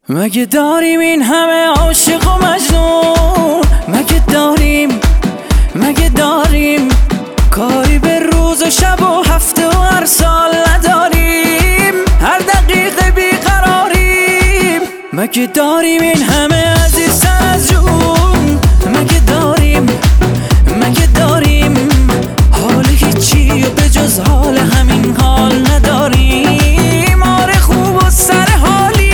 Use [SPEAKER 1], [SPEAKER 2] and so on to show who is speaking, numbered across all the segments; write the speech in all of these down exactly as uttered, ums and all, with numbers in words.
[SPEAKER 1] مگه داریم این همه عاشق و مجنون؟ مگه داریم مگه داریم کاری به روز و شب و هفته و هر سال نداریم؟ هر دقیقه بیقراریم. مگه داریم این همه عزیزتر از جون؟ مگه داریم مگه داریم حال هیچی و به جز حال همین حال نداریم؟ آره خوب و سر حالیم.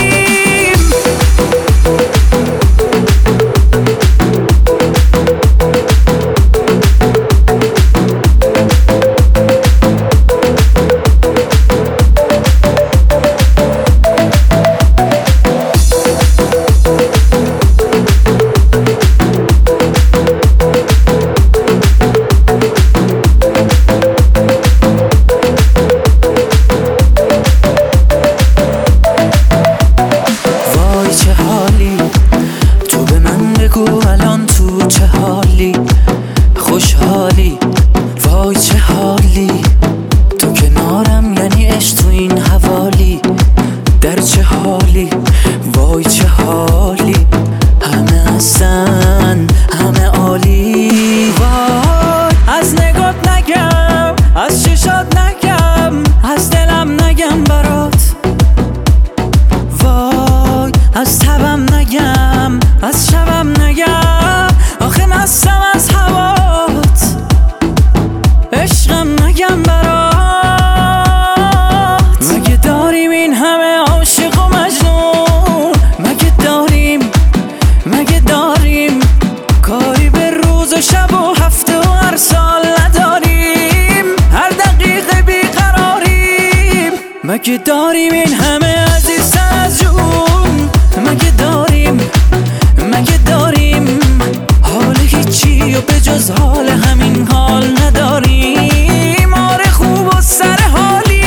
[SPEAKER 1] الان تو چه حالی؟ خوشحالی؟ وای چه حالی؟ تو کنارم یعنی عشق تو این حوالی. در چه حالی؟ وای چه حالی؟ همه هستن همه عالی. وای از نگات نگم، از چشات نگم، از دلم نگم برات. وای از تبم نگم، از شبم نگم، آخه مستم از هوات. عشقم نگم برات. مگه داریم این همه عاشق و مجنون؟ مگه داریم مگه داریم کاری به روز و شب و هفته و هر سال نداریم؟ هر دقیقه بیقراریم. مگه داریم این همه عزیزتر از جون؟ مگه داریم مگه داریم حال هیچی و به جز حال همین حال نداریم؟ آره خوب و سر حالیم.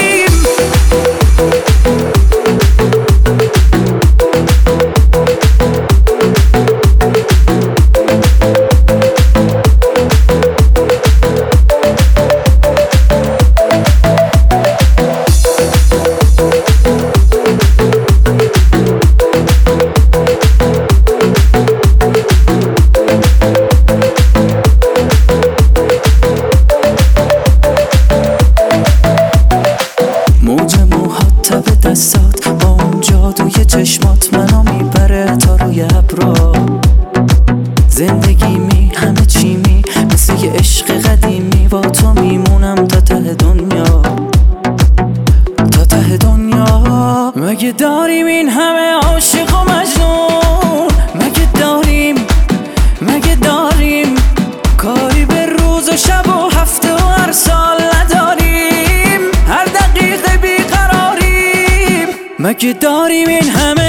[SPEAKER 1] دستات با اون جادوی چشمات منو میبره تا روی ابرا. زندگی می همه چی می مثل یه عشق قدیمی. با تو میمونم تا ته دنیا تا ته دنیا. مگه داریم این همه عاشق و مجنون؟ مگه داریم مگه داریم کاری به روز و شب و هفته و هر سال نداریم؟ هر دقیقه بیقراریم. مگه داریم این همه